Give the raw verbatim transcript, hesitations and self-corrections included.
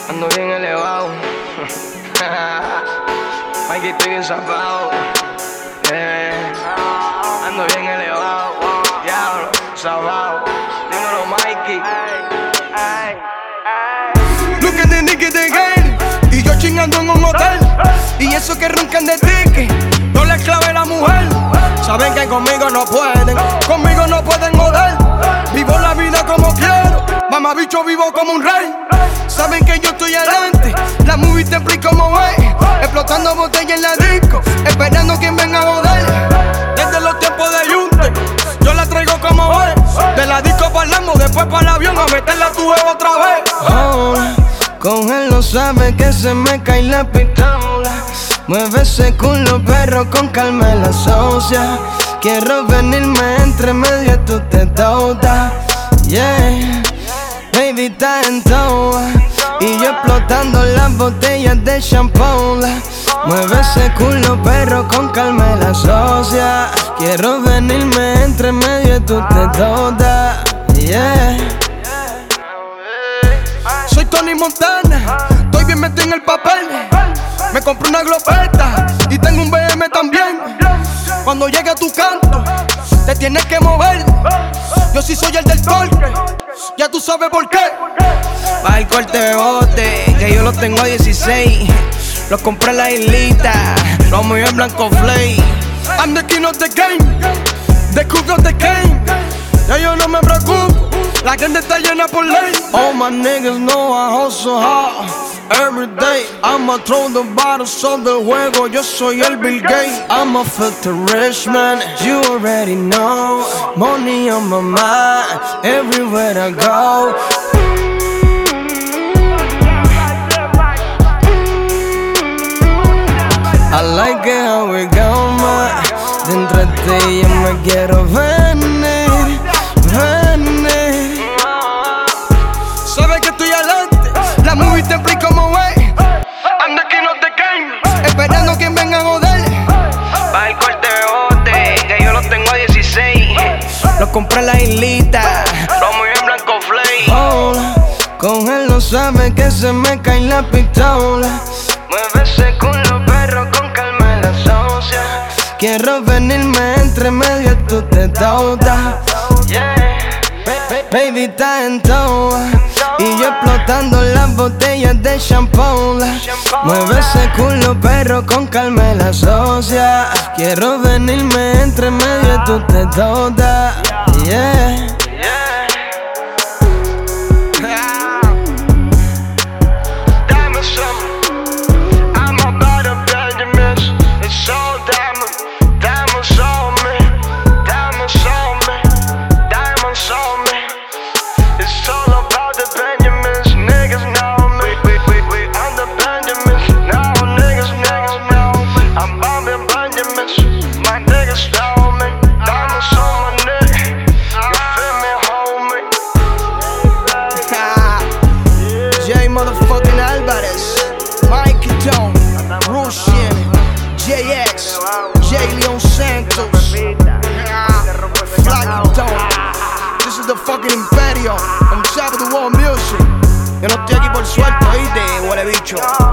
Ando bien elevado. Mikey, estoy bien zafado. Eh, ando bien elevado. Diablo, zafado. Dímelo, Mikey. Look at the niggas de game. Y yo chingando en un hotel. Y eso que roncan de ticket. No les clave la mujer. Saben que conmigo no pueden. Conmigo no pueden joder. Vivo la vida como quiero. Mamá bicho, vivo como un rey. Saben que yo estoy adelante. La movie te explico como es. Explotando botellas en la disco. Esperando quien venga a joder. Desde los tiempos de Yunte, yo la traigo como es. De la disco parlamos, después para el avión a meterla tu huevo otra vez. Oh, con él no sabe que se me cae la pistola. Mueve ese culo, perro, con calma la socia. Quiero venirme entre medio, tú te totas. Yeah, baby está en toa. Y yo explotando las botellas de shampoo. Mueve ese culo, perro, con calma la socia. Quiero venirme entre medio, tú te totas. Yeah. Soy Tony Montana, estoy bien metido en el papel. Me compré una glopeta y tengo un B M también. Cuando llegue a tu canto, te tienes que mover. Yo sí soy el del torque, ya tú sabes por qué. Va el corte de bote, que yo lo tengo a dieciséis. Lo compré en la islita, lo mío en blanco flake. I'm the king of the game, the cook of the game. Ya yo no me preocupo, la gente está llena por ley. All my niggas know I hustle hard every day. I'ma throw the bottles on the juego, yo soy el Bill Gates. I'm a filthy rich man, you already know. Money on my mind, everywhere I go. I like it how we go, ma. Dentro de ti yo me quiero venir, venir. Sabes que estoy adelante, la movie te explico como es. I'm the king of the game, esperando quien venga a joder. Va el corte de bote, que yo lo tengo a dieciséis. Lo compré en la islita, lo mío en blanco flake. Oh, con él no sabe que se me cae la pistola. Mueve ese culo, perro, con calma la socia. Quiero venirme entre medio, tú te totas. Yeah. Baby está en toa. Y yo explotando las botellas de shampoo. Mueve ese culo, perro, con calma la socia. Quiero venirme entre medio, tú te totas. Yeah. Motherfucking Alvarez, Mikey Tone, Russian, J X, J Leon Santos, Flaky Tone. This is the fucking Imperio, on top of the world music. Yo no estoy aquí por suerte, oíste, huele bicho.